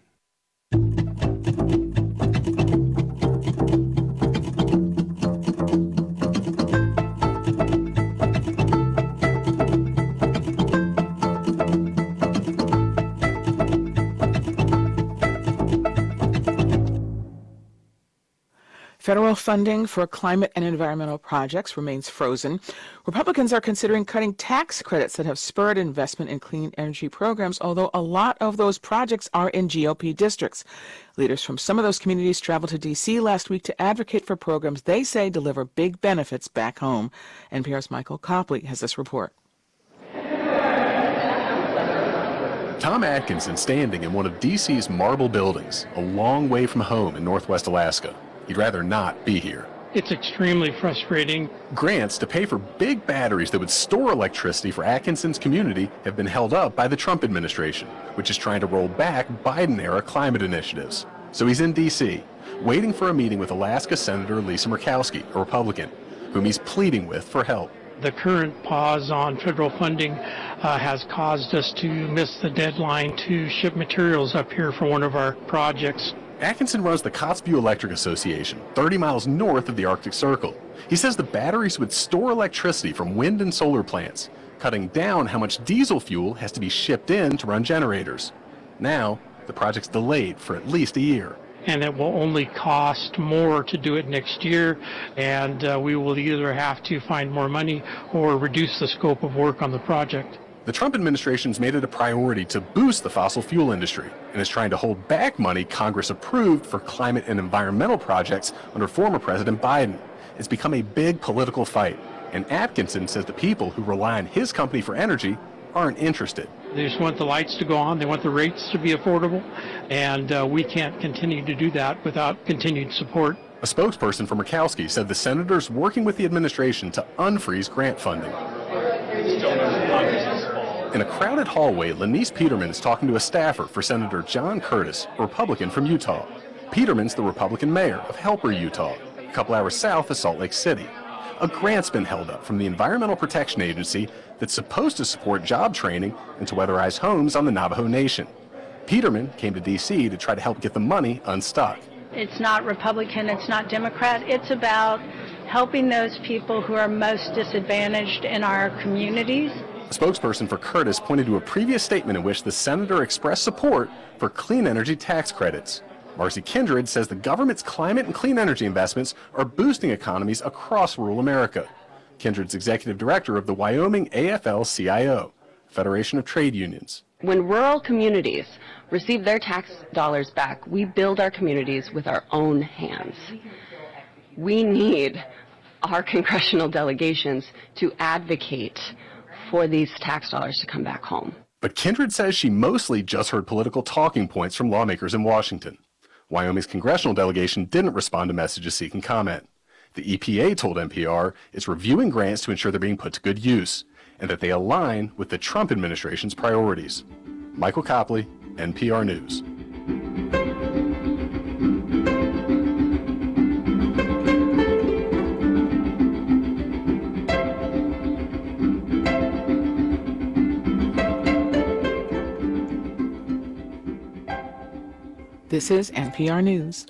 Federal funding for climate and environmental projects remains frozen. Republicans are considering cutting tax credits that have spurred investment in clean energy programs, although a lot of those projects are in GOP districts. Leaders from some of those communities traveled to D.C. last week to advocate for programs they say deliver big benefits back home. NPR's Michael Copley has this report. Tom Atkinson standing in one of D.C.'s marble buildings, a long way from home in Northwest Alaska. He'd rather not be here. It's extremely frustrating. Grants to pay for big batteries that would store electricity for Atkinson's community have been held up by the Trump administration, which is trying to roll back Biden-era climate initiatives. So he's in D.C., waiting for a meeting with Alaska Senator Lisa Murkowski, a Republican, whom he's pleading with for help. The current pause on federal funding has caused us to miss the deadline to ship materials up here for one of our projects. Atkinson runs the Kotzebue Electric Association, 30 miles north of the Arctic Circle. He says the batteries would store electricity from wind and solar plants, cutting down how much diesel fuel has to be shipped in to run generators. Now, the project's delayed for at least a year. And it will only cost more to do it next year, and we will either have to find more money or reduce the scope of work on the project. The Trump administration's made it a priority to boost the fossil fuel industry and is trying to hold back money Congress approved for climate and environmental projects under former President Biden. It's become a big political fight, and Atkinson says the people who rely on his company for energy aren't interested. They just want the lights to go on, they want the rates to be affordable, and we can't continue to do that without continued support. A spokesperson for Murkowski said the senator's working with the administration to unfreeze grant funding. In a crowded hallway, Lenise Peterman is talking to a staffer for Senator John Curtis, a Republican from Utah. Peterman's the Republican mayor of Helper, Utah, a couple hours south of Salt Lake City. A grant's been held up from the Environmental Protection Agency that's supposed to support job training and to weatherize homes on the Navajo Nation. Peterman came to D.C. to try to help get the money unstuck. It's not Republican, it's not Democrat, it's about helping those people who are most disadvantaged in our communities. A spokesperson for Curtis pointed to a previous statement in which the senator expressed support for clean energy tax credits. Marcy Kindred says the government's climate and clean energy investments are boosting economies across rural America. Kindred's executive director of the Wyoming AFL-CIO, Federation of Trade Unions. When rural communities receive their tax dollars back, we build our communities with our own hands. We need our congressional delegations to advocate for these tax dollars to come back home. But Kindred says she mostly just heard political talking points from lawmakers in Washington. Wyoming's congressional delegation didn't respond to messages seeking comment. The EPA told NPR it's reviewing grants to ensure they're being put to good use and that they align with the Trump administration's priorities. Michael Copley, NPR News. This is NPR News.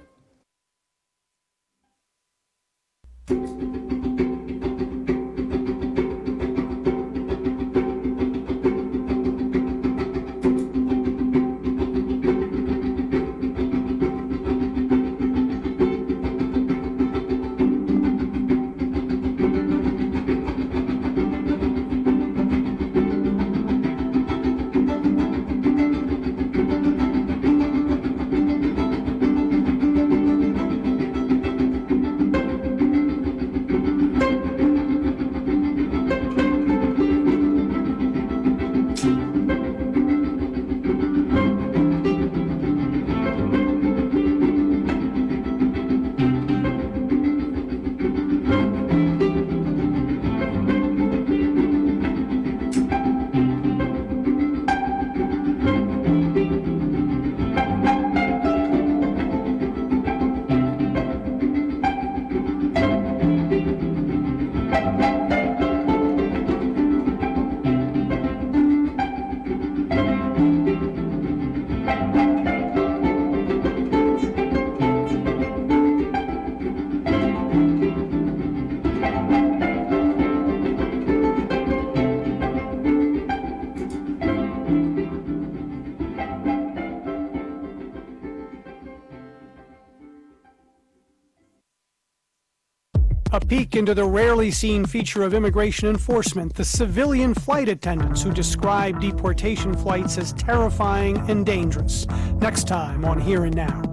A peek into the rarely seen feature of immigration enforcement, the civilian flight attendants who describe deportation flights as terrifying and dangerous. Next time on Here and Now.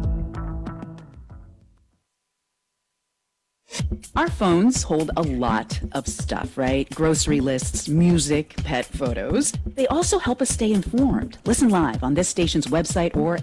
Our phones hold a lot of stuff, right? Grocery lists, music, pet photos. They also help us stay informed. Listen live on this station's website or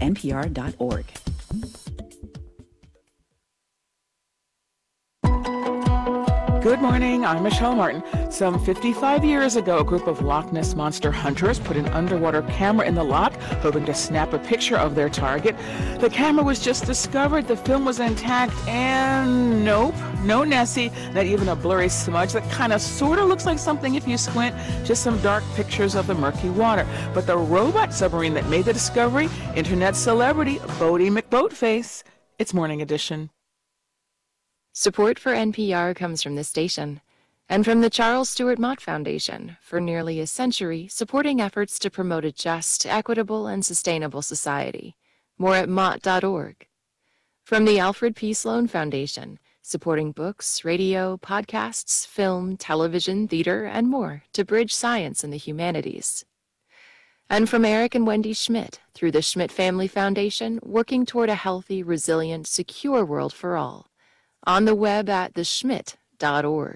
npr.org. Good morning, I'm Michelle Martin. Some 55 years ago, a group of Loch Ness Monster hunters put an underwater camera in the loch, hoping to snap a picture of their target. The camera was just discovered, the film was intact, and nope, no Nessie, not even a blurry smudge that kind of sort of looks like something if you squint, just some dark pictures of the murky water. But the robot submarine that made the discovery, internet celebrity Bodie McBoatface. It's Morning Edition. Support for NPR comes from this station and from the Charles Stewart Mott Foundation, for nearly a century supporting efforts to promote a just, equitable, and sustainable society. More at mott.org. From the Alfred P. Sloan Foundation, supporting books, radio, podcasts, film, television, theater, and more to bridge science and the humanities. And from Eric and Wendy Schmidt, through the Schmidt Family Foundation, working toward a healthy, resilient, secure world for all. On the web at theschmidt.org.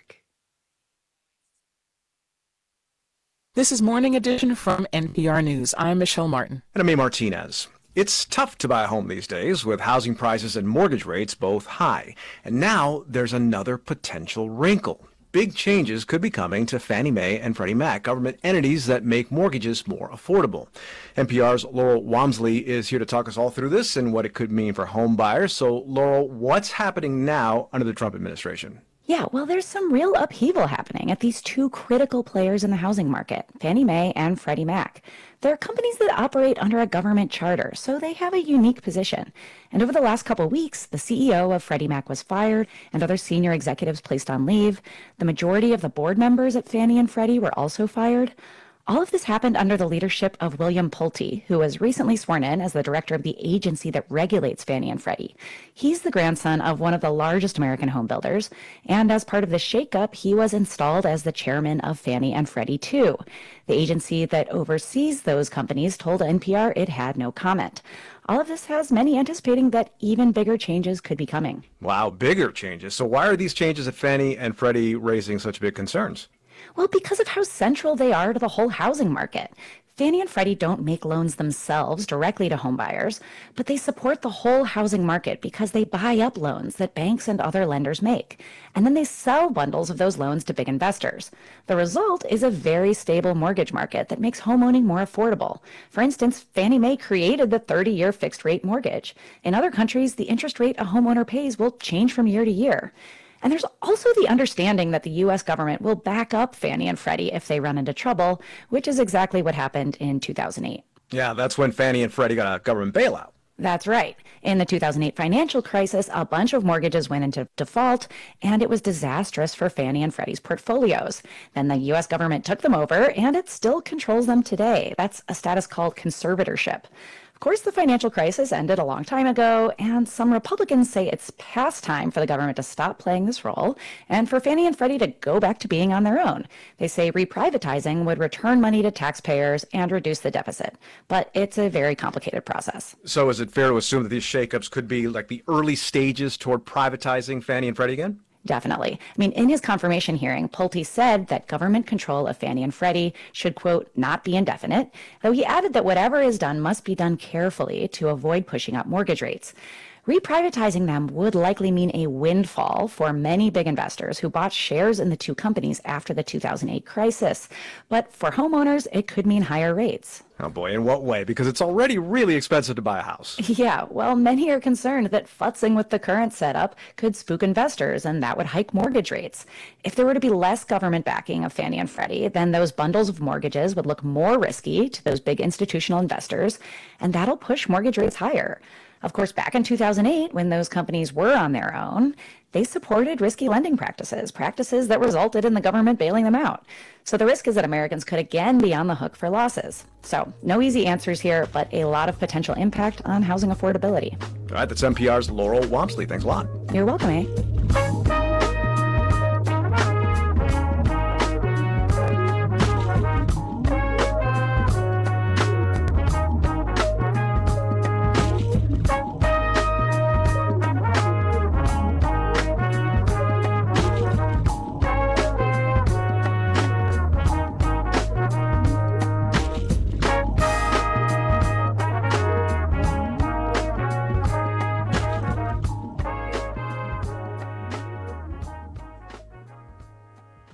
This is Morning Edition from NPR News. I'm Michelle Martin. And I'm A. Martinez. It's tough to buy a home these days, with housing prices and mortgage rates both high. And now there's another potential wrinkle. Big changes could be coming to Fannie Mae and Freddie Mac, government entities that make mortgages more affordable. NPR's Laurel Wamsley is here to talk us all through this and what it could mean for home buyers. So, Laurel, what's happening now under the Trump administration? Yeah, well, there's some real upheaval happening at these two critical players in the housing market, Fannie Mae and Freddie Mac. They're companies that operate under a government charter, so they have a unique position. And over the last couple of weeks, the CEO of Freddie Mac was fired and other senior executives placed on leave. The majority of the board members at Fannie and Freddie were also fired. All of this happened under the leadership of William Pulte, who was recently sworn in as the director of the agency that regulates Fannie and Freddie. He's the grandson of one of the largest American home builders, and as part of the shakeup, he was installed as the chairman of Fannie and Freddie too. The agency that oversees those companies told NPR it had no comment. All of this has many anticipating that even bigger changes could be coming. Wow, bigger changes. So why are these changes at Fannie and Freddie raising such big concerns? Well, because of how central they are to the whole housing market. Fannie and Freddie don't make loans themselves directly to homebuyers, but they support the whole housing market because they buy up loans that banks and other lenders make, and then they sell bundles of those loans to big investors. The result is a very stable mortgage market that makes homeowning more affordable. For instance, Fannie Mae created the 30-year fixed-rate mortgage. In other countries, the interest rate a homeowner pays will change from year to year. And there's also the understanding that the U.S. government will back up Fannie and Freddie if they run into trouble, which is exactly what happened in 2008. Yeah, that's when Fannie and Freddie got a government bailout. That's right. In the 2008 financial crisis, a bunch of mortgages went into default, and it was disastrous for Fannie and Freddie's portfolios. Then the U.S. government took them over, and it still controls them today. That's a status called conservatorship. Of course, the financial crisis ended a long time ago, and some Republicans say it's past time for the government to stop playing this role and for Fannie and Freddie to go back to being on their own. They say reprivatizing would return money to taxpayers and reduce the deficit, but it's a very complicated process. So is it fair to assume that these shakeups could be like the early stages toward privatizing Fannie and Freddie again? Definitely. I mean, in his confirmation hearing, Pulte said that government control of Fannie and Freddie should, quote, not be indefinite, though he added that whatever is done must be done carefully to avoid pushing up mortgage rates. Reprivatizing them would likely mean a windfall for many big investors who bought shares in the two companies after the 2008 crisis. But for homeowners, it could mean higher rates. Oh boy, in what way? Because it's already really expensive to buy a house. Yeah, well, many are concerned that futzing with the current setup could spook investors, and that would hike mortgage rates. If there were to be less government backing of Fannie and Freddie, then those bundles of mortgages would look more risky to those big institutional investors, and that'll push mortgage rates higher. Of course, back in 2008, when those companies were on their own, they supported risky lending practices that resulted in the government bailing them out. So the risk is that Americans could again be on the hook for losses. So no easy answers here, but a lot of potential impact on housing affordability. All right, that's NPR's Laurel Wamsley. Thanks a lot. You're welcome, eh?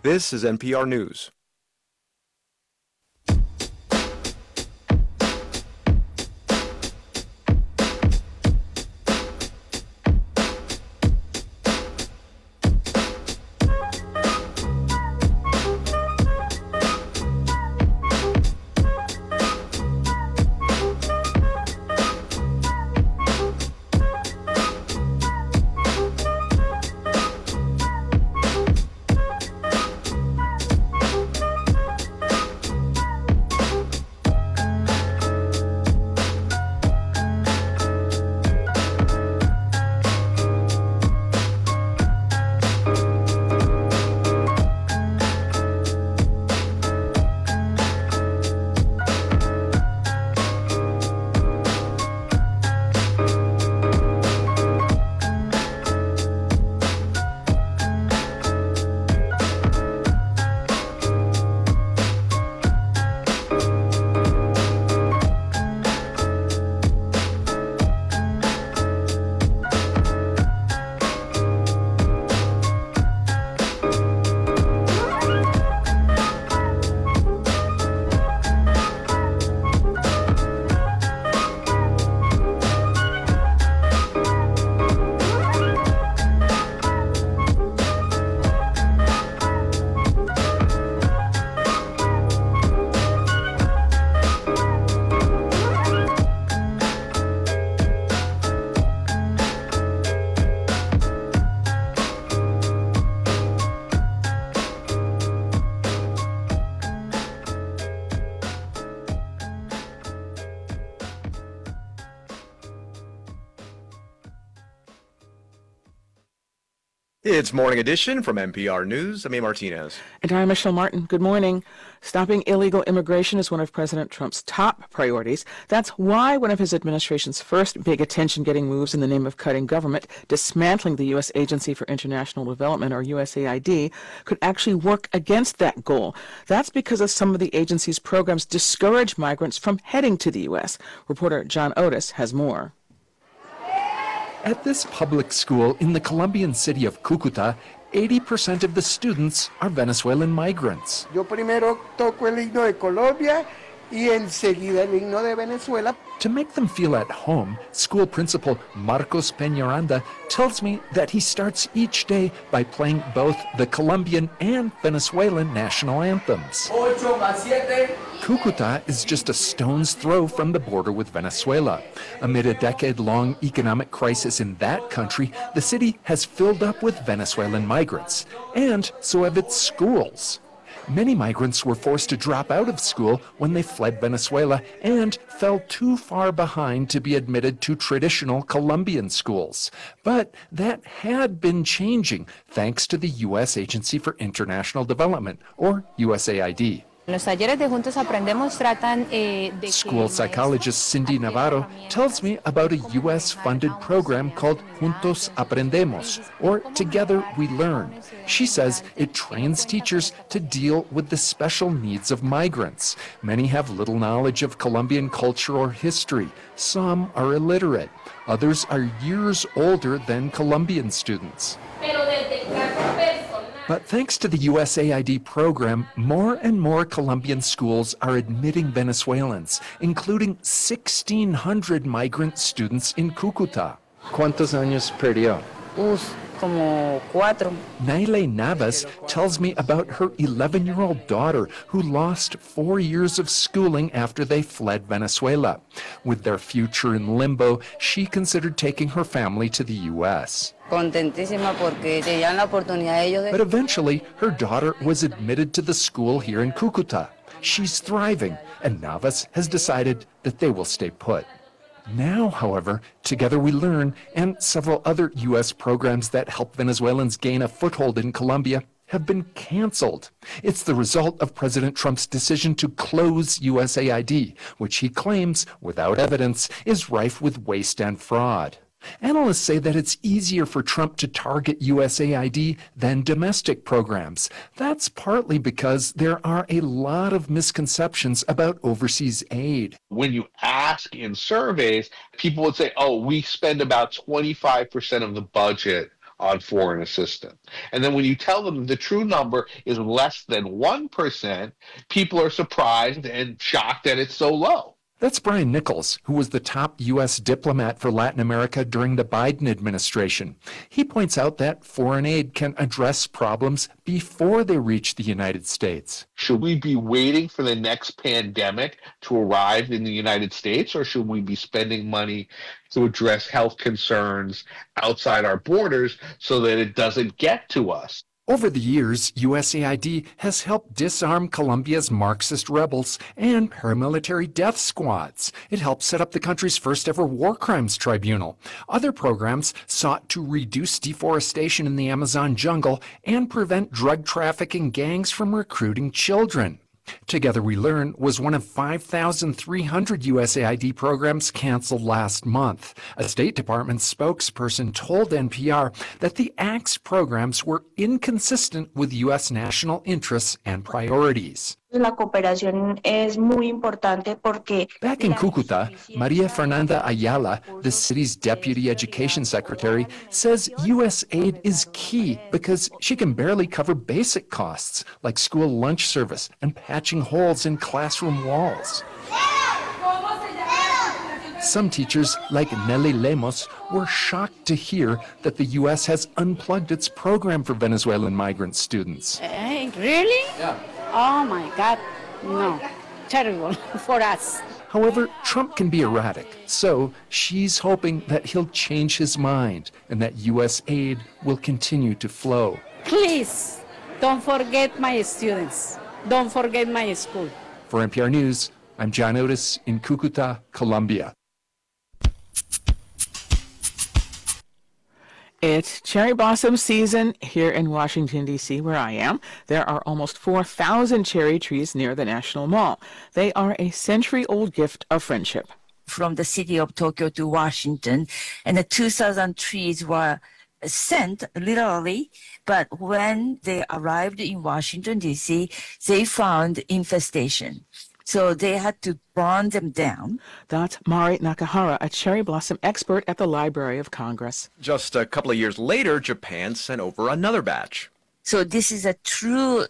This is NPR News. It's Morning Edition from NPR News. I'm A. Martinez. And I'm Michelle Martin. Good morning. Stopping illegal immigration is one of President Trump's top priorities. That's why one of his administration's first big attention-getting moves in the name of cutting government, dismantling the U.S. Agency for International Development, or USAID, could actually work against that goal. That's because of some of the agency's programs discourage migrants from heading to the U.S. Reporter John Otis has more. At this public school in the Colombian city of Cúcuta, 80% of the students are Venezuelan migrants. Yo primero toco el himno de Colombia y enseguida el himno de Venezuela. To make them feel at home, school principal Marcos Peñaranda tells me that he starts each day by playing both the Colombian and Venezuelan national anthems. Cúcuta is just a stone's throw from the border with Venezuela. Amid a decade-long economic crisis in that country, the city has filled up with Venezuelan migrants, and so have its schools. Many migrants were forced to drop out of school when they fled Venezuela and fell too far behind to be admitted to traditional Colombian schools. But that had been changing thanks to the U.S. Agency for International Development, or USAID. School psychologist Cindy Navarro tells me about a U.S.-funded program called Juntos Aprendemos, or Together We Learn. She says it trains teachers to deal with the special needs of migrants. Many have little knowledge of Colombian culture or history. Some are illiterate. Others are years older than Colombian students. But thanks to the USAID program, more and more Colombian schools are admitting Venezuelans, including 1,600 migrant students in Cúcuta. ¿Cuántos años perdió? Como 4. Naile Navas tells me about her 11-year-old daughter who lost 4 years of schooling after they fled Venezuela. With their future in limbo, she considered taking her family to the U.S. But eventually, her daughter was admitted to the school here in Cúcuta. She's thriving, and Navas has decided that they will stay put. Now, however, Together We Learn and several other U.S. programs that help Venezuelans gain a foothold in Colombia have been canceled. It's the result of President Trump's decision to close USAID, which he claims, without evidence, is rife with waste and fraud. Analysts say that it's easier for Trump to target USAID than domestic programs. That's partly because there are a lot of misconceptions about overseas aid. When you ask in surveys, people would say, oh, we spend about 25% of the budget on foreign assistance. And then when you tell them the true number is less than 1%, people are surprised and shocked that it's so low. That's Brian Nichols, who was the top U.S. diplomat for Latin America during the Biden administration. He points out that foreign aid can address problems before they reach the United States. Should we be waiting for the next pandemic to arrive in the United States, or should we be spending money to address health concerns outside our borders so that it doesn't get to us? Over the years, USAID has helped disarm Colombia's Marxist rebels and paramilitary death squads. It helped set up the country's first ever war crimes tribunal. Other programs sought to reduce deforestation in the Amazon jungle and prevent drug trafficking gangs from recruiting children. Together We Learn was one of 5,300 USAID programs canceled last month. A State Department spokesperson told NPR that the ACT's programs were inconsistent with U.S. national interests and priorities. La cooperación es muy importante porque Back in Cucuta, Maria Fernanda Ayala, the city's deputy education secretary, says U.S. aid is key because she can barely cover basic costs like school lunch service and patching holes in classroom walls. Some teachers, like Nelly Lemos, were shocked to hear that the U.S. has unplugged its program for Venezuelan migrant students. Really? Yeah. Oh my God, no, terrible for us. However, Trump can be erratic, so she's hoping that he'll change his mind and that U.S. aid will continue to flow. Please, don't forget my students. Don't forget my school. For NPR News, I'm John Otis in Cucuta, Colombia. It's cherry blossom season here in Washington, D.C., where I am. There are almost 4,000 cherry trees near the National Mall. They are a century-old gift of friendship. From the city of Tokyo to Washington, and the 2,000 trees were sent literally, but when they arrived in Washington, D.C., they found infestation. So they had to burn them down. That's Mari Nakahara, a cherry blossom expert at the Library of Congress. Just a couple of years later, Japan sent over another batch. So this is a true,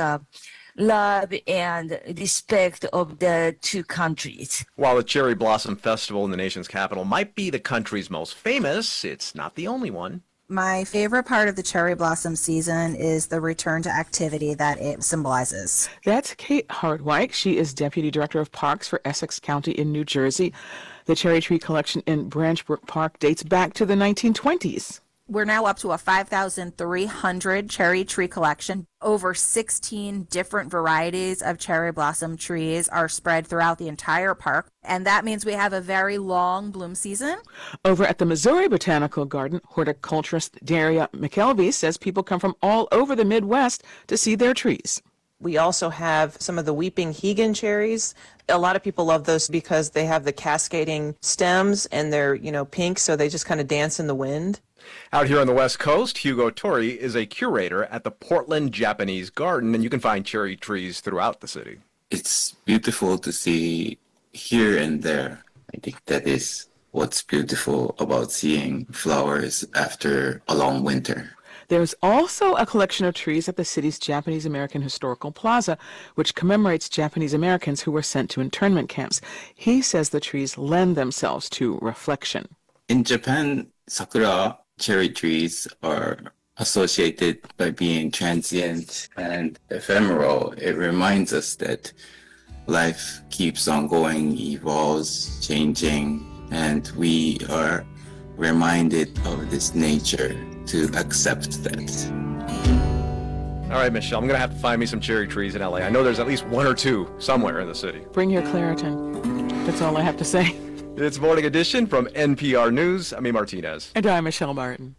love and respect of the two countries. While the Cherry Blossom Festival in the nation's capital might be the country's most famous, it's not the only one. My favorite part of the cherry blossom season is the return to activity that it symbolizes. That's Kate Hardwick. She is Deputy Director of Parks for Essex County in New Jersey. The cherry tree collection in Branch Brook Park dates back to the 1920s. We're now up to a 5,300 cherry tree collection. Over 16 different varieties of cherry blossom trees are spread throughout the entire park, and that means we have a very long bloom season. Over at the Missouri Botanical Garden, horticulturist Daria McKelvey says people come from all over the Midwest to see their trees. We also have some of the weeping Hegan cherries. A lot of people love those because they have the cascading stems and they're, pink, so they just kind of dance in the wind. Out here on the West Coast, Hugo Tori is a curator at the Portland Japanese Garden, and you can find cherry trees throughout the city. It's beautiful to see here and there. I think that is what's beautiful about seeing flowers after a long winter. There's also a collection of trees at the city's Japanese American Historical Plaza, which commemorates Japanese Americans who were sent to internment camps. He says the trees lend themselves to reflection. In Japan, sakura, cherry trees are associated by being transient and ephemeral. It reminds us that life keeps on going, evolves, changing, and we are reminded of this nature to accept that. All right, Michelle, I'm going to have to find me some cherry trees in LA. I know there's at least one or two somewhere in the city. Bring your Claritin. That's all I have to say. It's Morning Edition from NPR News. I'm E. Martinez. And I'm Michelle Martin.